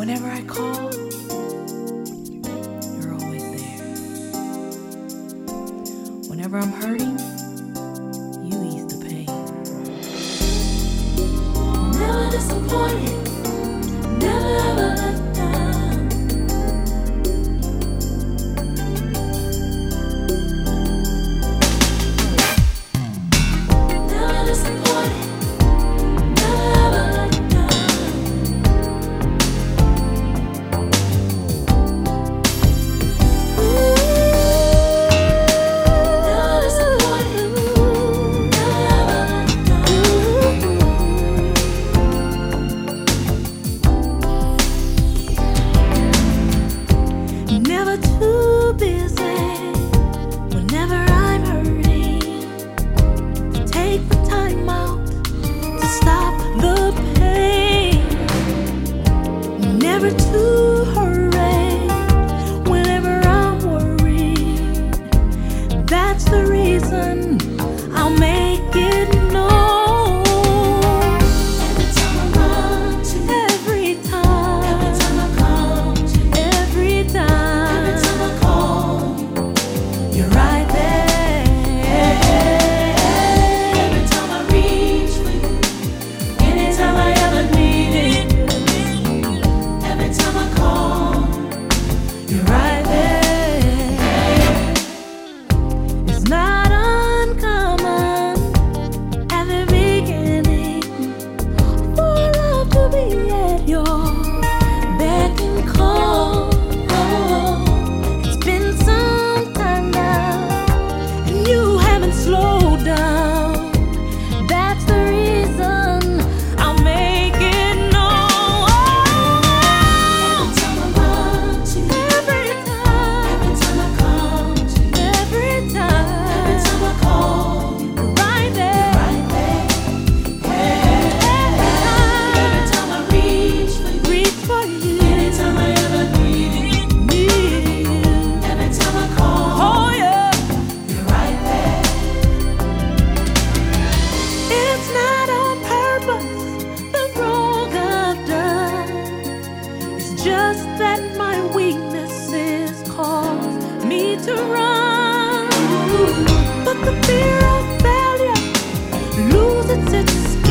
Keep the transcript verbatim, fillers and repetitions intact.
Whenever I call, you're always there. Whenever I'm hurting, you ease the pain. Never disappointed, never ever let down. Never disappointed. Never too busy whenever I'm hurting to take the time out to stop the pain. Never too hurry whenever I'm worried. That's the reason I'll make it known. Every time I run to you, every time, every time I come to you, every time, every time I call you, you're right there. Every time I reach for you, anytime I ever needed you, every time I call, you're right there. It's not uncommon at the beginning for love to be at your beck and call. It's been some time now, and you haven't slowed down. That's the reason I'll make it known. Every time I run to you, every time, every time I come to you, every time, every time I call you, you're right there, right there. Every time I reach for you, reach for you, anytime I ever need you, every time I call, oh yeah, you're right there. It's not on purpose, the wrong I've done. It's just that my weaknesses cause me to run. But the fear of failure loses its